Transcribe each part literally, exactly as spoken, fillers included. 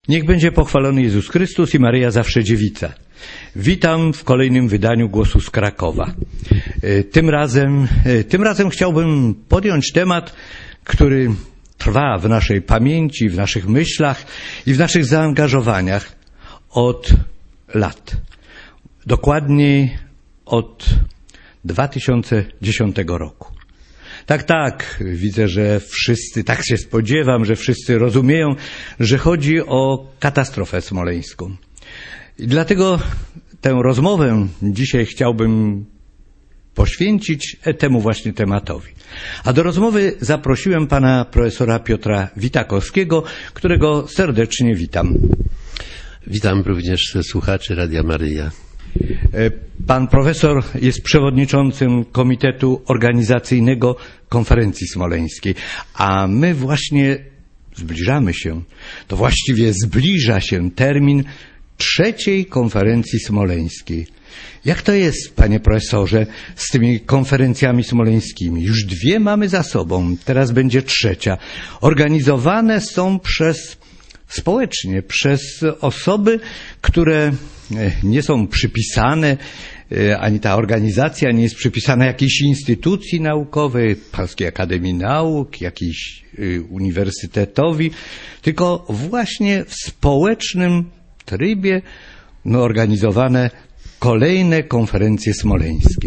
Niech będzie pochwalony Jezus Chrystus i Maryja Zawsze Dziewica. Witam w kolejnym wydaniu Głosu z Krakowa. Tym razem, tym razem chciałbym podjąć temat, który trwa w naszej pamięci, w naszych myślach i w naszych zaangażowaniach od lat. Dokładniej od dwa tysiące dziesiątego roku. Tak, tak, widzę, że wszyscy, tak się spodziewam, że wszyscy rozumieją, że chodzi o katastrofę smoleńską. I dlatego tę rozmowę dzisiaj chciałbym poświęcić temu właśnie tematowi. A do rozmowy zaprosiłem pana profesora Piotra Witakowskiego, którego serdecznie witam. Witam również słuchaczy Radia Maryja. Pan profesor jest przewodniczącym Komitetu Organizacyjnego Konferencji Smoleńskiej, a my właśnie zbliżamy się, to właściwie zbliża się termin trzeciej konferencji smoleńskiej. Jak to jest, panie profesorze, z tymi konferencjami smoleńskimi? Już dwie mamy za sobą, teraz będzie trzecia. Organizowane są przez społecznie, przez osoby, które nie są przypisane, ani ta organizacja nie jest przypisana jakiejś instytucji naukowej, Polskiej Akademii Nauk, jakiejś uniwersytetowi, tylko właśnie w społecznym trybie no, organizowane kolejne konferencje smoleńskie.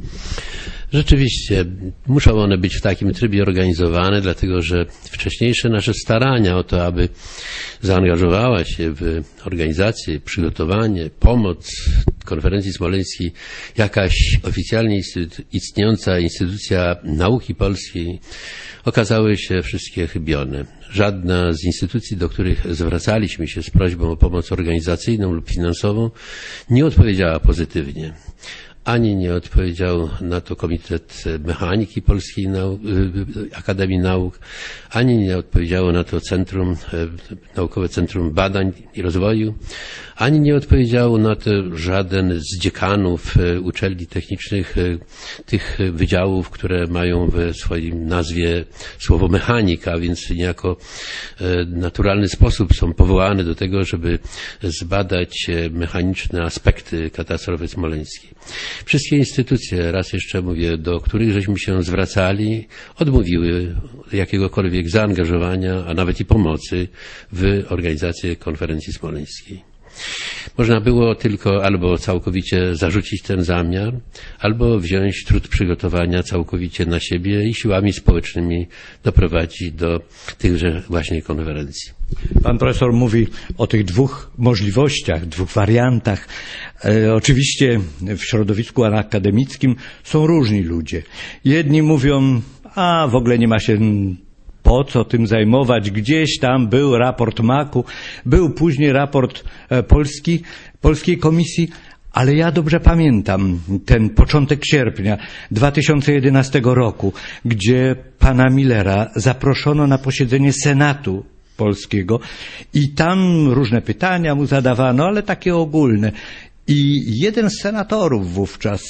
Rzeczywiście, muszą one być w takim trybie organizowane, dlatego że wcześniejsze nasze starania o to, aby zaangażowała się w organizację, przygotowanie, pomoc konferencji smoleńskiej jakaś oficjalnie istniejąca instytucja nauki polskiej, okazały się wszystkie chybione. Żadna z instytucji, do których zwracaliśmy się z prośbą o pomoc organizacyjną lub finansową, nie odpowiedziała pozytywnie. Ani nie odpowiedział na to Komitet Mechaniki Polskiej Nau Akademii Nauk, ani nie odpowiedziało na to Centrum, Naukowe Centrum Badań i Rozwoju, ani nie odpowiedziało na to żaden z dziekanów uczelni technicznych, tych wydziałów, które mają w swoim nazwie słowo mechanika, więc niejako naturalny sposób są powołane do tego, żeby zbadać mechaniczne aspekty katastrofy smoleńskiej. Wszystkie instytucje, raz jeszcze mówię, do których żeśmy się zwracali, odmówiły jakiegokolwiek zaangażowania, a nawet i pomocy w organizację konferencji smoleńskiej. Można było tylko albo całkowicie zarzucić ten zamiar, albo wziąć trud przygotowania całkowicie na siebie i siłami społecznymi doprowadzić do tychże właśnie konferencji. Pan profesor mówi o tych dwóch możliwościach, dwóch wariantach. E, oczywiście w środowisku akademickim są różni ludzie. Jedni mówią, a w ogóle nie ma się po co tym zajmować, gdzieś tam był raport maku, był później raport Polski, Polskiej Komisji, ale ja dobrze pamiętam ten początek sierpnia dwa tysiące jedenastego roku, gdzie pana Millera zaproszono na posiedzenie Senatu Polskiego i tam różne pytania mu zadawano, ale takie ogólne. I jeden z senatorów wówczas,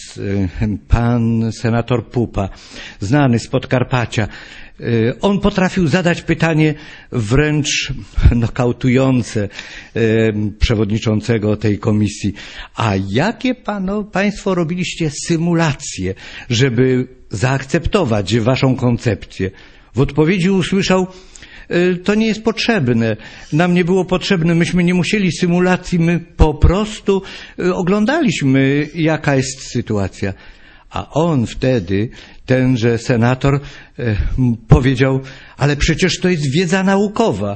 pan senator Pupa, znany z Podkarpacia, on potrafił zadać pytanie wręcz nokautujące przewodniczącego tej komisji. A jakie pano, państwo robiliście symulacje, żeby zaakceptować waszą koncepcję? W odpowiedzi usłyszał, to nie jest potrzebne. Nam nie było potrzebne, myśmy nie musieli symulacji, my po prostu oglądaliśmy, jaka jest sytuacja. A on wtedy, tenże senator, e, powiedział, ale przecież to jest wiedza naukowa.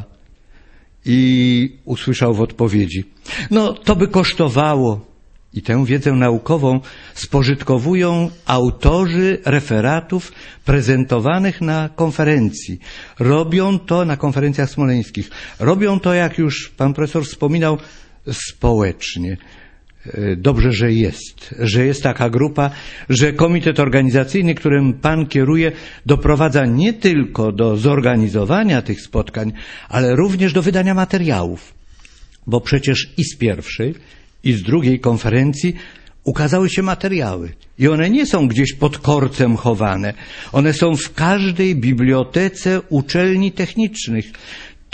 I usłyszał w odpowiedzi, no to by kosztowało. I tę wiedzę naukową spożytkowują autorzy referatów prezentowanych na konferencji. Robią to na konferencjach smoleńskich. Robią to, jak już pan profesor wspominał, społecznie. Dobrze, że jest, że jest taka grupa, że komitet organizacyjny, którym pan kieruje, doprowadza nie tylko do zorganizowania tych spotkań, ale również do wydania materiałów. Bo przecież i z pierwszej, i z drugiej konferencji ukazały się materiały. I one nie są gdzieś pod korcem chowane. One są w każdej bibliotece uczelni technicznych.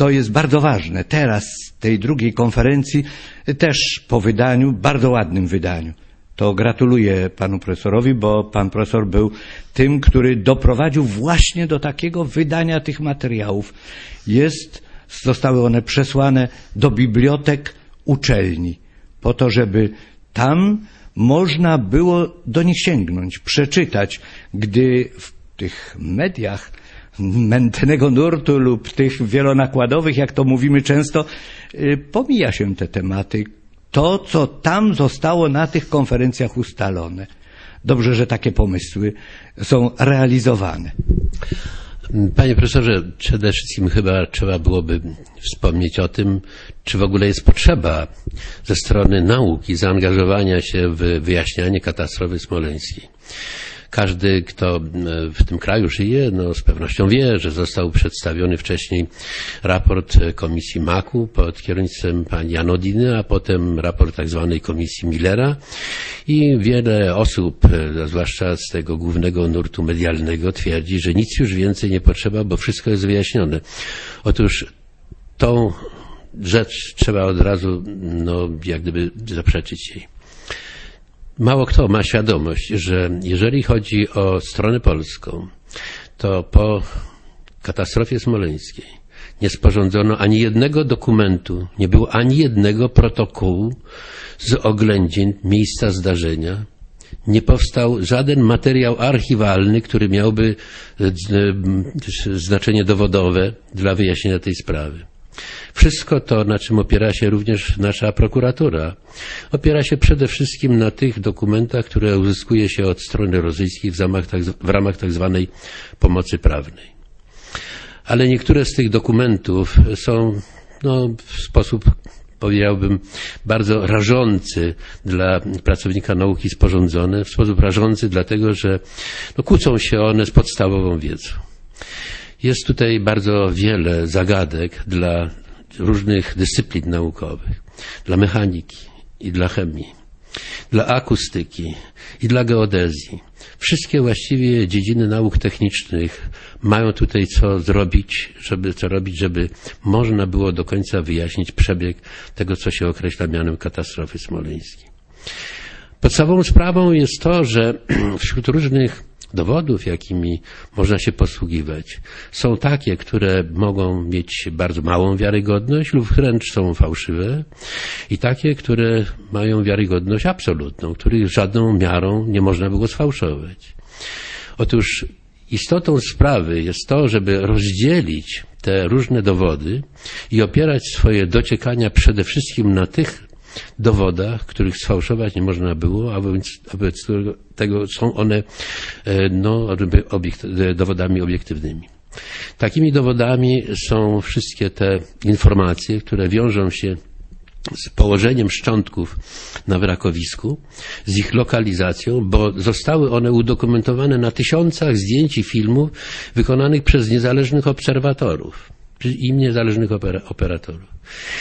to jest bardzo ważne. Teraz tej drugiej konferencji też po wydaniu, bardzo ładnym wydaniu. To gratuluję panu profesorowi, bo pan profesor był tym, który doprowadził właśnie do takiego wydania tych materiałów. Jest, zostały one przesłane do bibliotek uczelni, po to, żeby tam można było do nich sięgnąć, przeczytać, gdy w tych mediach mętnego nurtu lub tych wielonakładowych, jak to mówimy często, pomija się te tematy. To, co tam zostało na tych konferencjach ustalone. Dobrze, że takie pomysły są realizowane. Panie profesorze, przede wszystkim chyba trzeba byłoby wspomnieć o tym, czy w ogóle jest potrzeba ze strony nauki zaangażowania się w wyjaśnianie katastrofy smoleńskiej. Każdy, kto w tym kraju żyje, no z pewnością wie, że został przedstawiony wcześniej raport Komisji Maku pod kierownictwem pani Janodiny, a potem raport tak zwanej Komisji Millera i wiele osób, zwłaszcza z tego głównego nurtu medialnego, twierdzi, że nic już więcej nie potrzeba, bo wszystko jest wyjaśnione. Otóż tą rzecz trzeba od razu, no, jak gdyby zaprzeczyć jej. Mało kto ma świadomość, że jeżeli chodzi o stronę polską, to po katastrofie smoleńskiej nie sporządzono ani jednego dokumentu, nie było ani jednego protokołu z oględzin miejsca zdarzenia. Nie powstał żaden materiał archiwalny, który miałby znaczenie dowodowe dla wyjaśnienia tej sprawy. Wszystko to, na czym opiera się również nasza prokuratura, opiera się przede wszystkim na tych dokumentach, które uzyskuje się od strony rosyjskiej w ramach tak, w ramach tak zwanej pomocy prawnej. Ale niektóre z tych dokumentów są, no, w sposób, powiedziałbym, bardzo rażący dla pracownika nauki sporządzone, w sposób rażący dlatego, że no, kłócą się one z podstawową wiedzą. Jest tutaj bardzo wiele zagadek dla różnych dyscyplin naukowych, dla mechaniki i dla chemii, dla akustyki i dla geodezji. Wszystkie właściwie dziedziny nauk technicznych mają tutaj co zrobić, żeby, co robić, żeby można było do końca wyjaśnić przebieg tego, co się określa mianem katastrofy smoleńskiej. Podstawową sprawą jest to, że wśród różnych dowodów, jakimi można się posługiwać, są takie, które mogą mieć bardzo małą wiarygodność lub wręcz są fałszywe i takie, które mają wiarygodność absolutną, których żadną miarą nie można było sfałszować. Otóż istotą sprawy jest to, żeby rozdzielić te różne dowody i opierać swoje dociekania przede wszystkim na tych dowodach, których sfałszować nie można było, a wobec, wobec tego są one no, obiekt, dowodami obiektywnymi. Takimi dowodami są wszystkie te informacje, które wiążą się z położeniem szczątków na wrakowisku, z ich lokalizacją, bo zostały one udokumentowane na tysiącach zdjęć i filmów wykonanych przez niezależnych obserwatorów i niezależnych operatorów.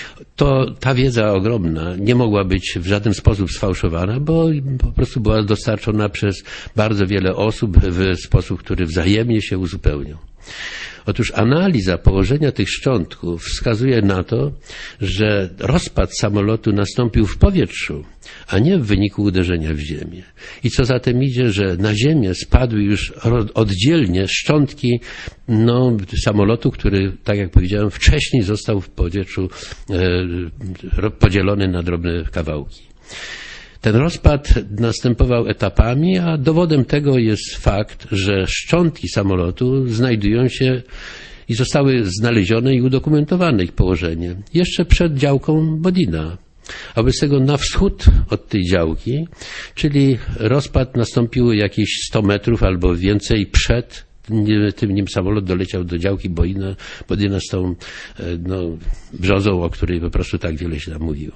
To ta wiedza ogromna nie mogła być w żaden sposób sfałszowana, bo po prostu była dostarczona przez bardzo wiele osób w sposób, który wzajemnie się uzupełniał. Otóż analiza położenia tych szczątków wskazuje na to, że rozpad samolotu nastąpił w powietrzu, a nie w wyniku uderzenia w ziemię. I co za tym idzie, że na ziemię spadły już oddzielnie szczątki no, samolotu, który, tak jak powiedziałem, wcześniej został w powietrzu e, podzielony na drobne kawałki. Ten rozpad następował etapami, a dowodem tego jest fakt, że szczątki samolotu znajdują się i zostały znalezione i udokumentowane ich położenie jeszcze przed działką Bodina. A wobec tego na wschód od tej działki, czyli rozpad nastąpił jakieś sto metrów albo więcej przed tym, nim samolot doleciał do działki Bodina, Bodina z tą no, brzozą, o której po prostu tak wiele się tam mówiło.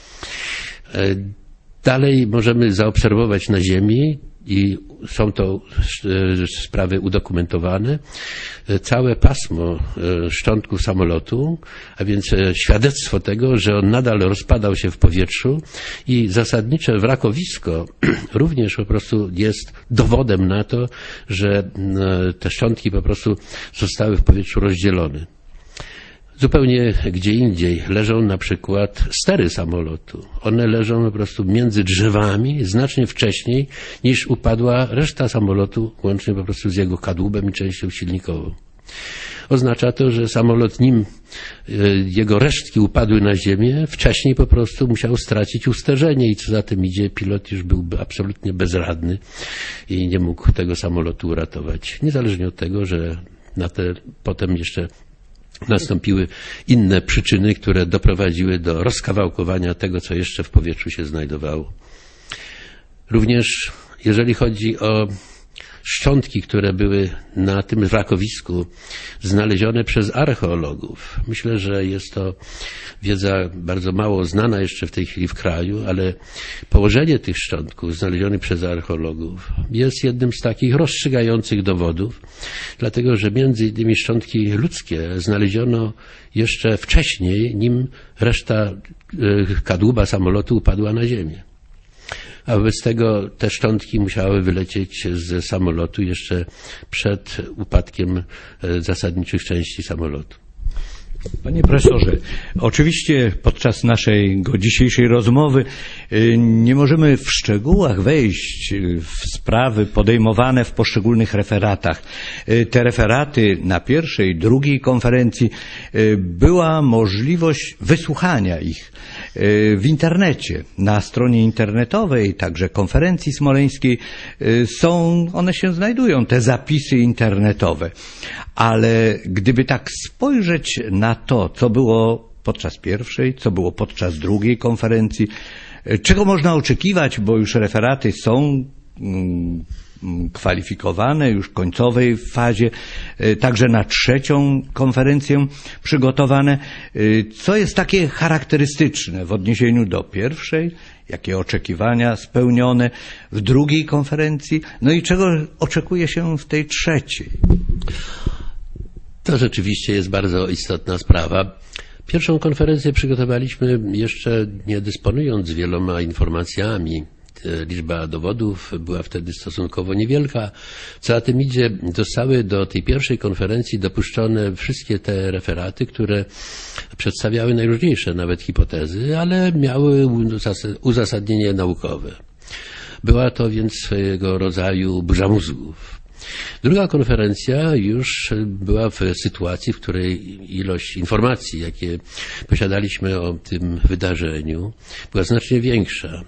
Dalej możemy zaobserwować na ziemi i są to sprawy udokumentowane, całe pasmo szczątków samolotu, a więc świadectwo tego, że on nadal rozpadał się w powietrzu i zasadnicze wrakowisko również po prostu jest dowodem na to, że te szczątki po prostu zostały w powietrzu rozdzielone. Zupełnie gdzie indziej leżą na przykład stery samolotu. One leżą po prostu między drzewami znacznie wcześniej niż upadła reszta samolotu, łącznie po prostu z jego kadłubem i częścią silnikową. Oznacza to, że samolot, nim jego resztki upadły na ziemię, wcześniej po prostu musiał stracić usterzenie i co za tym idzie, pilot już był absolutnie bezradny i nie mógł tego samolotu uratować. Niezależnie od tego, że na te potem jeszcze nastąpiły inne przyczyny, które doprowadziły do rozkawałkowania tego, co jeszcze w powietrzu się znajdowało. Również jeżeli chodzi o szczątki, które były na tym wrakowisku znalezione przez archeologów. Myślę, że jest to wiedza bardzo mało znana jeszcze w tej chwili w kraju, ale położenie tych szczątków znalezionych przez archeologów jest jednym z takich rozstrzygających dowodów, dlatego że między innymi szczątki ludzkie znaleziono jeszcze wcześniej, nim reszta kadłuba samolotu upadła na ziemię. A wobec tego te szczątki musiały wylecieć z samolotu jeszcze przed upadkiem zasadniczych części samolotu. Panie profesorze, oczywiście podczas naszej dzisiejszej rozmowy nie możemy w szczegółach wejść w sprawy podejmowane w poszczególnych referatach. Te referaty na pierwszej, drugiej konferencji była możliwość wysłuchania ich w internecie. Na stronie internetowej, także konferencji smoleńskiej są, one się znajdują, te zapisy internetowe. Ale gdyby tak spojrzeć na to, co było podczas pierwszej, co było podczas drugiej konferencji, czego można oczekiwać, bo już referaty są kwalifikowane już w końcowej fazie, także na trzecią konferencję przygotowane. Co jest takie charakterystyczne w odniesieniu do pierwszej, jakie oczekiwania spełnione w drugiej konferencji, no i czego oczekuje się w tej trzeciej? To rzeczywiście jest bardzo istotna sprawa. Pierwszą konferencję przygotowaliśmy jeszcze nie dysponując wieloma informacjami. Liczba dowodów była wtedy stosunkowo niewielka. Co za tym idzie, zostały do tej pierwszej konferencji dopuszczone wszystkie te referaty, które przedstawiały najróżniejsze nawet hipotezy, ale miały uzasadnienie naukowe. Była to więc swojego rodzaju burza mózgów. Druga konferencja już była w sytuacji, w której ilość informacji, jakie posiadaliśmy o tym wydarzeniu, była znacznie większa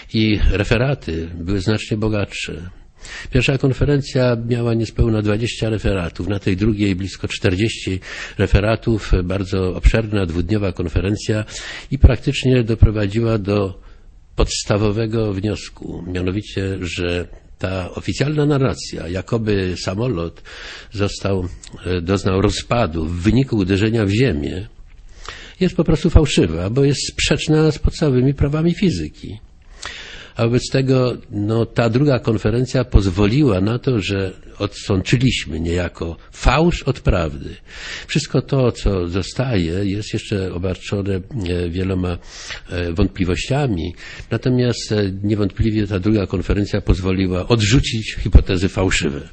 i referaty były znacznie bogatsze. Pierwsza konferencja miała niespełna dwadzieścia referatów, na tej drugiej blisko czterdzieści referatów, bardzo obszerna dwudniowa konferencja i praktycznie doprowadziła do podstawowego wniosku, mianowicie, że ta oficjalna narracja, jakoby samolot został, doznał rozpadu w wyniku uderzenia w ziemię, jest po prostu fałszywa, bo jest sprzeczna z podstawowymi prawami fizyki. A wobec tego no, ta druga konferencja pozwoliła na to, że odsączyliśmy niejako fałsz od prawdy. Wszystko to, co zostaje, jest jeszcze obarczone wieloma wątpliwościami, natomiast niewątpliwie ta druga konferencja pozwoliła odrzucić hipotezy fałszywe.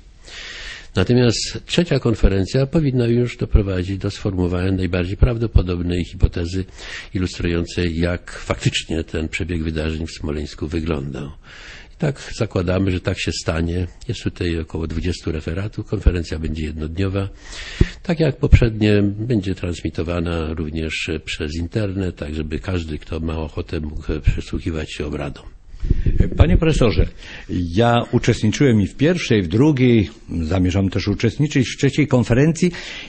Natomiast trzecia konferencja powinna już doprowadzić do sformułowania najbardziej prawdopodobnej hipotezy ilustrującej, jak faktycznie ten przebieg wydarzeń w Smoleńsku wyglądał. I tak zakładamy, że tak się stanie. Jest tutaj około dwudziestu referatów. Konferencja będzie jednodniowa. Tak jak poprzednie, będzie transmitowana również przez internet, tak żeby każdy, kto ma ochotę, mógł przysłuchiwać się obradom. Panie profesorze, ja uczestniczyłem i w pierwszej, w drugiej, zamierzam też uczestniczyć w trzeciej konferencji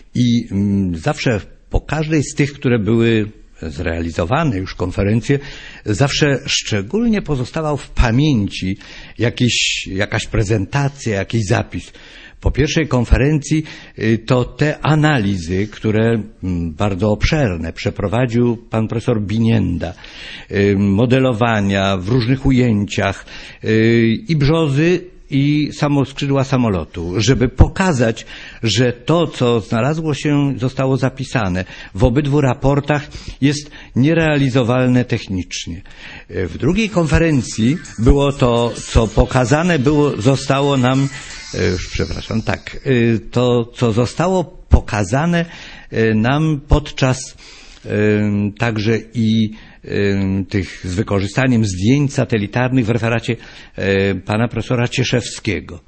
i zawsze po każdej z tych, które były zrealizowane już konferencje, zawsze szczególnie pozostawał w pamięci jakiś, jakaś prezentacja, jakiś zapis. Po pierwszej konferencji to te analizy, które bardzo obszerne przeprowadził pan profesor Binienda, modelowania w różnych ujęciach i brzozy, i samoskrzydła samolotu, żeby pokazać, że to, co znalazło się, zostało zapisane w obydwu raportach, jest nierealizowalne technicznie. W drugiej konferencji było to, co pokazane było, zostało nam, przepraszam, tak, to, co zostało pokazane, nam podczas także i tych z wykorzystaniem zdjęć satelitarnych w referacie pana profesora Cieszewskiego.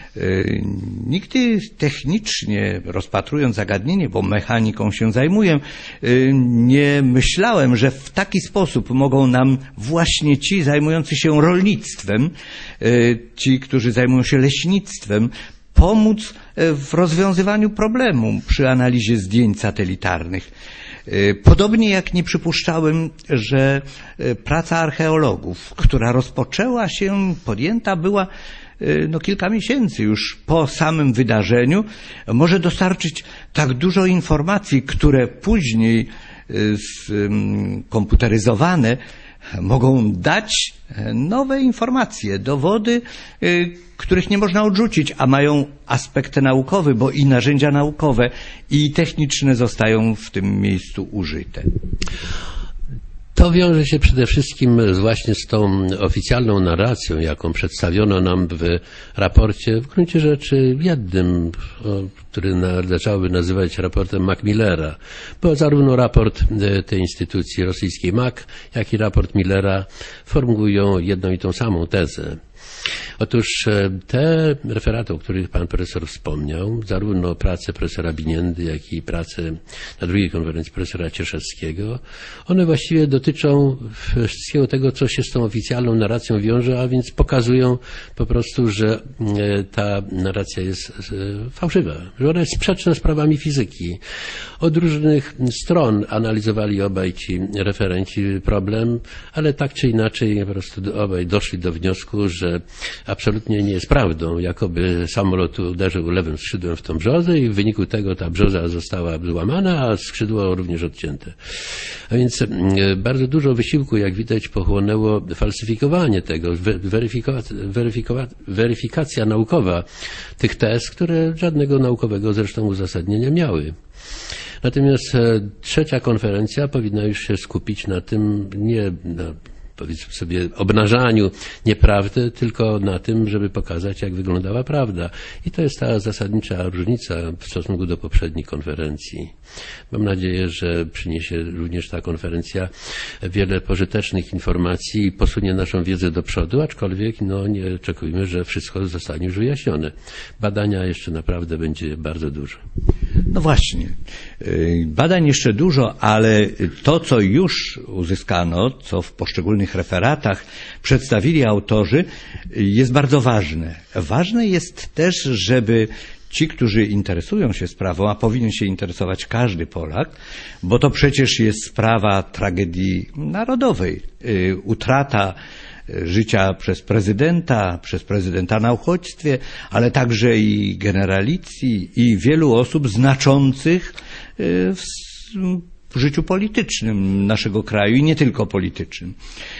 Nigdy technicznie rozpatrując zagadnienie, bo mechaniką się zajmuję, nie myślałem, że w taki sposób mogą nam właśnie ci zajmujący się rolnictwem, ci, którzy zajmują się leśnictwem, pomóc w rozwiązywaniu problemu przy analizie zdjęć satelitarnych. Podobnie jak nie przypuszczałem, że praca archeologów, która rozpoczęła się, podjęta była no kilka miesięcy już po samym wydarzeniu, może dostarczyć tak dużo informacji, które później komputeryzowane mogą dać nowe informacje, dowody, których nie można odrzucić, a mają aspekt naukowy, bo i narzędzia naukowe, i techniczne zostają w tym miejscu użyte. To wiąże się przede wszystkim właśnie z tą oficjalną narracją, jaką przedstawiono nam w raporcie, w gruncie rzeczy jednym, który należałoby nazywać raportem Macmillera, bo zarówno raport tej instytucji rosyjskiej M A C, jak i raport Millera formułują jedną i tą samą tezę. Otóż te referaty, o których pan profesor wspomniał, zarówno pracę profesora Biniendy, jak i pracę na drugiej konferencji profesora Cieszewskiego, one właściwie dotyczą wszystkiego tego, co się z tą oficjalną narracją wiąże, a więc pokazują po prostu, że ta narracja jest fałszywa, że ona jest sprzeczna z prawami fizyki. Od różnych stron analizowali obaj ci referenci problem, ale tak czy inaczej po prostu obaj doszli do wniosku, że absolutnie nie jest prawdą, jakoby samolot uderzył lewym skrzydłem w tą brzozę i w wyniku tego ta brzoza została złamana, a skrzydło również odcięte. A więc bardzo dużo wysiłku, jak widać, pochłonęło falsyfikowanie tego, weryfikowa- weryfikowa- weryfikacja naukowa tych tez, które żadnego naukowego zresztą uzasadnienia miały. Natomiast trzecia konferencja powinna już się skupić na tym, nie na powiedzmy sobie obnażaniu nieprawdy, tylko na tym, żeby pokazać, jak wyglądała prawda. I to jest ta zasadnicza różnica w stosunku do poprzednich konferencji. Mam nadzieję, że przyniesie również ta konferencja wiele pożytecznych informacji i posunie naszą wiedzę do przodu, aczkolwiek no, nie oczekujmy, że wszystko zostanie już wyjaśnione. Badania jeszcze naprawdę będzie bardzo dużo. No właśnie. Badań jeszcze dużo, ale to, co już uzyskano, co w poszczególnych referatach przedstawili autorzy, jest bardzo ważne. Ważne jest też, żeby ci, którzy interesują się sprawą, a powinien się interesować każdy Polak, bo to przecież jest sprawa tragedii narodowej. Utrata życia przez prezydenta, przez prezydenta na uchodźstwie, ale także i generalicji i wielu osób znaczących w w życiu politycznym naszego kraju i nie tylko politycznym.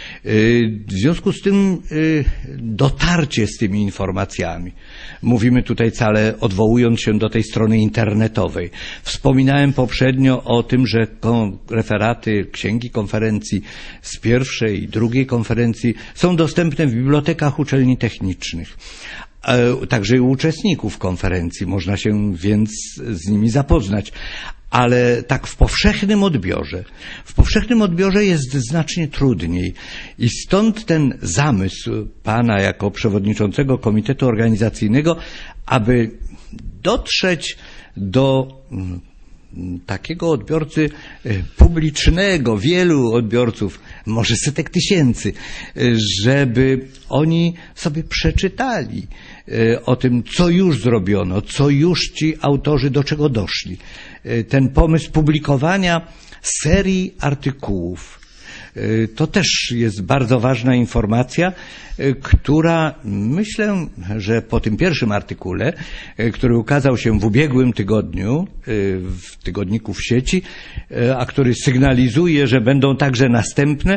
W związku z tym dotarcie z tymi informacjami. Mówimy tutaj wcale odwołując się do tej strony internetowej. Wspominałem poprzednio o tym, że referaty księgi konferencji z pierwszej i drugiej konferencji są dostępne w bibliotekach uczelni technicznych. Także i u uczestników konferencji. Można się więc z nimi zapoznać. Ale tak w powszechnym odbiorze, w powszechnym odbiorze jest znacznie trudniej i stąd ten zamysł pana jako przewodniczącego komitetu organizacyjnego, aby dotrzeć do takiego odbiorcy publicznego, wielu odbiorców, może setek tysięcy, żeby oni sobie przeczytali o tym, co już zrobiono, co już ci autorzy do czego doszli. Ten pomysł publikowania serii artykułów. To też jest bardzo ważna informacja, która myślę, że po tym pierwszym artykule, który ukazał się w ubiegłym tygodniu w tygodniku w sieci, a który sygnalizuje, że będą także następne,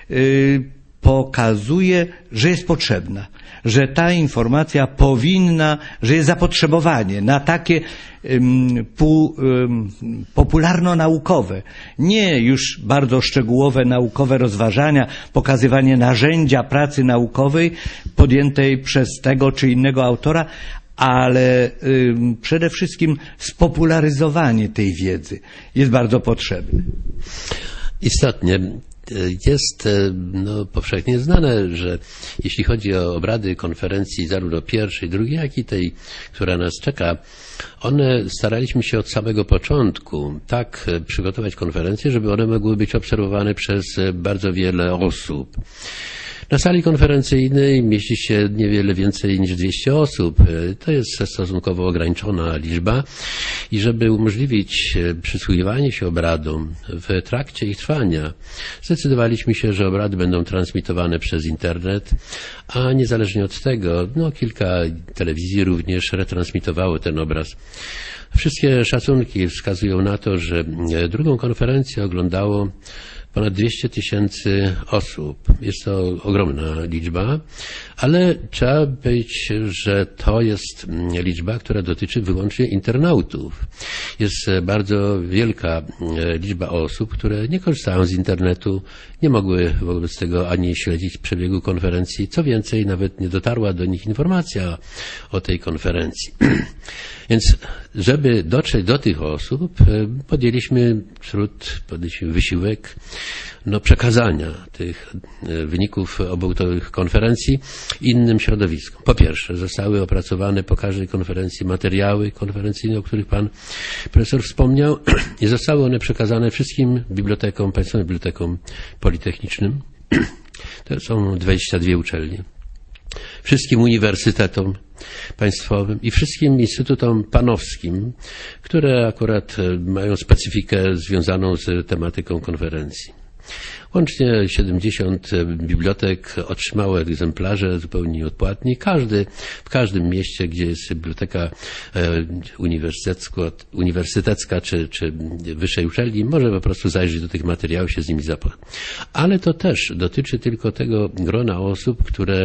pokazuje, że jest potrzebna, że ta informacja powinna, że jest zapotrzebowanie na takie um, pół, um, popularno-naukowe, nie już bardzo szczegółowe naukowe rozważania, pokazywanie narzędzia pracy naukowej podjętej przez tego czy innego autora, ale y, przede wszystkim spopularyzowanie tej wiedzy jest bardzo potrzebne. Istotnie. Jest no, powszechnie znane, że jeśli chodzi o obrady konferencji zarówno pierwszej, drugiej, jak i tej, która nas czeka, one staraliśmy się od samego początku tak przygotować konferencje, żeby one mogły być obserwowane przez bardzo wiele osób. Na sali konferencyjnej mieści się niewiele więcej niż dwieście osób. To jest stosunkowo ograniczona liczba i żeby umożliwić przysłuchiwanie się obradom w trakcie ich trwania, zdecydowaliśmy się, że obrady będą transmitowane przez internet, a niezależnie od tego, no kilka telewizji również retransmitowało ten obraz. Wszystkie szacunki wskazują na to, że drugą konferencję oglądało ponad dwieście tysięcy osób. Jest to ogromna liczba, ale trzeba powiedzieć, że to jest liczba, która dotyczy wyłącznie internautów. Jest bardzo wielka liczba osób, które nie korzystają z internetu, nie mogły wobec tego ani śledzić przebiegu konferencji. Co więcej, nawet nie dotarła do nich informacja o tej konferencji. Więc żeby dotrzeć do tych osób, podjęliśmy trud, podjęliśmy wysiłek no, przekazania tych wyników obu tych konferencji innym środowiskom. Po pierwsze, zostały opracowane po każdej konferencji materiały konferencyjne, o których pan profesor wspomniał, i zostały one przekazane wszystkim bibliotekom, państwowym bibliotekom politechnicznym. To są dwadzieścia dwie uczelnie. Wszystkim uniwersytetom państwowym i wszystkim instytutom panowskim, które akurat mają specyfikę związaną z tematyką konferencji. Łącznie siedemdziesiąt bibliotek otrzymało egzemplarze zupełnie nieodpłatnie. Każdy, w każdym mieście, gdzie jest biblioteka uniwersytecka czy, czy wyższej uczelni, może po prostu zajrzeć do tych materiałów, się z nimi zapoznać. Ale to też dotyczy tylko tego grona osób, które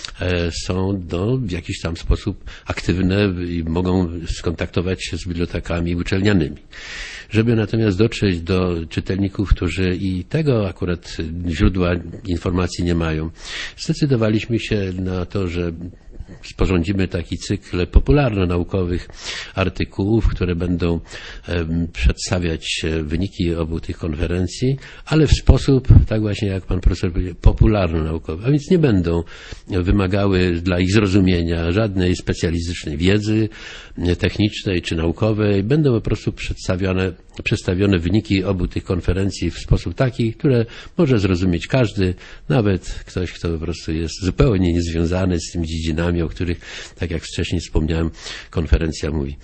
są no, w jakiś tam sposób aktywne i mogą skontaktować się z bibliotekami uczelnianymi. Żeby natomiast dotrzeć do czytelników, którzy i tego akurat źródła informacji nie mają, zdecydowaliśmy się na to, że sporządzimy taki cykl popularno-naukowych artykułów, które będą przedstawiać wyniki obu tych konferencji, ale w sposób, tak właśnie jak pan profesor powiedział, popularno-naukowy. A więc nie będą wymagały dla ich zrozumienia żadnej specjalistycznej wiedzy technicznej czy naukowej. Będą po prostu przedstawione, przedstawione wyniki obu tych konferencji w sposób taki, które może zrozumieć każdy, nawet ktoś, kto po prostu jest zupełnie niezwiązany z tymi dziedzinami, o których, tak jak wcześniej wspomniałem, konferencja mówi.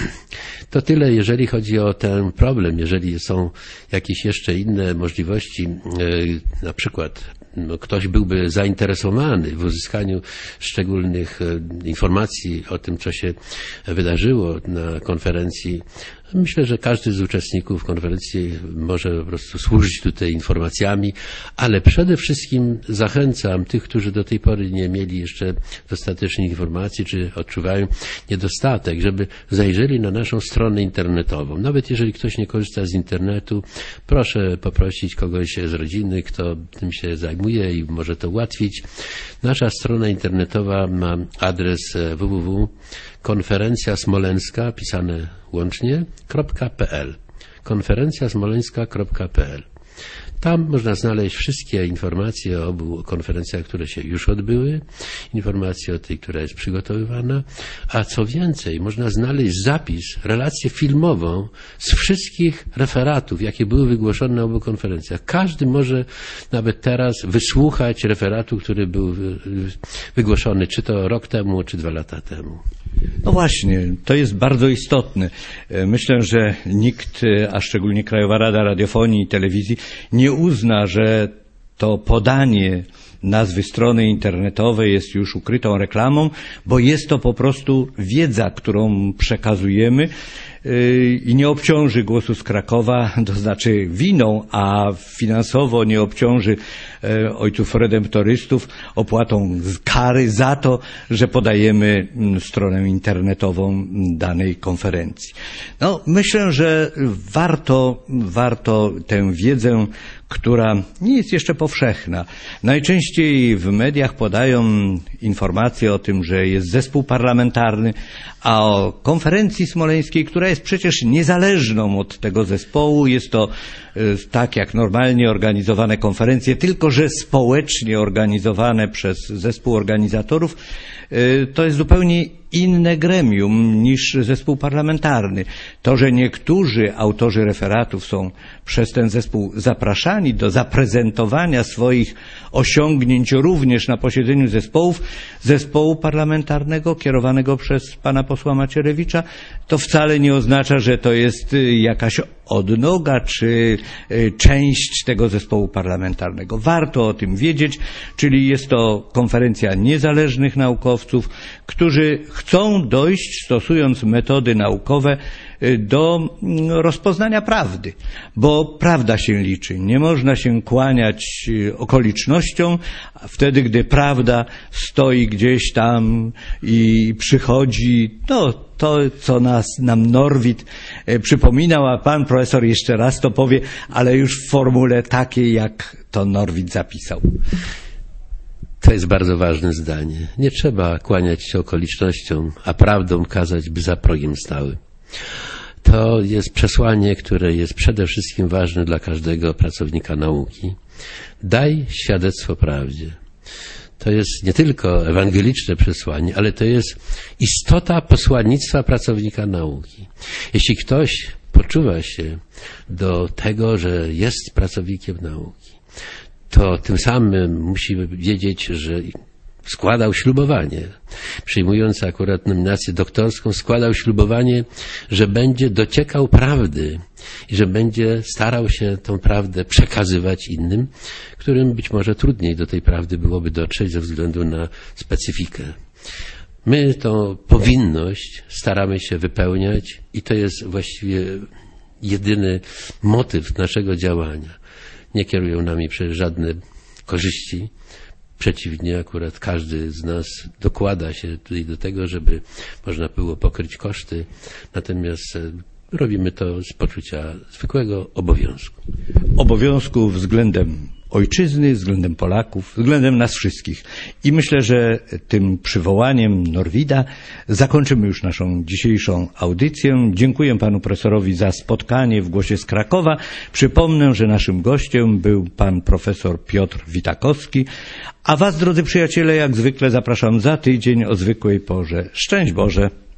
To tyle, jeżeli chodzi o ten problem. Jeżeli są jakieś jeszcze inne możliwości, na przykład no, ktoś byłby zainteresowany w uzyskaniu szczególnych informacji o tym, co się wydarzyło na konferencji, myślę, że każdy z uczestników konferencji może po prostu służyć tutaj informacjami, ale przede wszystkim zachęcam tych, którzy do tej pory nie mieli jeszcze dostatecznych informacji, czy odczuwają niedostatek, żeby zajrzeli na naszą stronę internetową. Nawet jeżeli ktoś nie korzysta z internetu, proszę poprosić kogoś z rodziny, kto tym się zajmuje i może to ułatwić. Nasza strona internetowa ma adres w w w kropka konferencja smoleńska, pisane łącznie, .pl. konferencja smoleńska kropka p l. Tam można znaleźć wszystkie informacje o obu konferencjach, które się już odbyły, informacje o tej, która jest przygotowywana, a co więcej, można znaleźć zapis, relację filmową z wszystkich referatów, jakie były wygłoszone na obu konferencjach. Każdy może nawet teraz wysłuchać referatu, który był wygłoszony, czy to rok temu, czy dwa lata temu. No właśnie, to jest bardzo istotne. Myślę, że nikt, a szczególnie Krajowa Rada Radiofonii i Telewizji, nie uzna, że to podanie nazwy strony internetowej jest już ukrytą reklamą, bo jest to po prostu wiedza, którą przekazujemy i nie obciąży Głosu z Krakowa, to znaczy winą, a finansowo nie obciąży ojców redemptorystów opłatą kary za to, że podajemy stronę internetową danej konferencji. No, myślę, że warto, warto tę wiedzę, która nie jest jeszcze powszechna. Najczęściej w mediach podają informacje o tym, że jest zespół parlamentarny, a o konferencji smoleńskiej, która jest przecież niezależną od tego zespołu, jest to tak jak normalnie organizowane konferencje, tylko że społecznie organizowane przez zespół organizatorów, to jest zupełnie inne gremium niż zespół parlamentarny. To, że niektórzy autorzy referatów są przez ten zespół zapraszani do zaprezentowania swoich osiągnięć również na posiedzeniu zespołów, zespołu parlamentarnego kierowanego przez pana posła Macierewicza, to wcale nie oznacza, że to jest jakaś odnoga czy część tego zespołu parlamentarnego. Warto o tym wiedzieć, czyli jest to konferencja niezależnych naukowców, którzy chcą dojść, stosując metody naukowe, do rozpoznania prawdy, bo prawda się liczy. Nie można się kłaniać okolicznościom, wtedy gdy prawda stoi gdzieś tam i przychodzi, no to, co nas, nam Norwid przypominał, a pan profesor jeszcze raz to powie, ale już w formule takiej, jak to Norwid zapisał. To jest bardzo ważne zdanie. Nie trzeba kłaniać się okolicznościom, a prawdą kazać, by za progiem stały. To jest przesłanie, które jest przede wszystkim ważne dla każdego pracownika nauki. Daj świadectwo prawdzie. To jest nie tylko ewangeliczne przesłanie, ale to jest istota posłannictwa pracownika nauki. Jeśli ktoś poczuwa się do tego, że jest pracownikiem nauki, to tym samym musi wiedzieć, że składał ślubowanie. Przyjmując akurat nominację doktorską, składał ślubowanie, że będzie dociekał prawdy i że będzie starał się tą prawdę przekazywać innym, którym być może trudniej do tej prawdy byłoby dotrzeć ze względu na specyfikę. My tą powinność staramy się wypełniać i to jest właściwie jedyny motyw naszego działania. Nie kierują nami przecież żadne korzyści. Przeciwnie, akurat każdy z nas dokłada się tutaj do tego, żeby można było pokryć koszty, natomiast robimy to z poczucia zwykłego obowiązku. Obowiązku względem ojczyzny, względem Polaków, względem nas wszystkich. I myślę, że tym przywołaniem Norwida zakończymy już naszą dzisiejszą audycję. Dziękuję panu profesorowi za spotkanie w Głosie z Krakowa. Przypomnę, że naszym gościem był pan profesor Piotr Witakowski, a was, drodzy przyjaciele, jak zwykle zapraszam za tydzień o zwykłej porze. Szczęść Boże!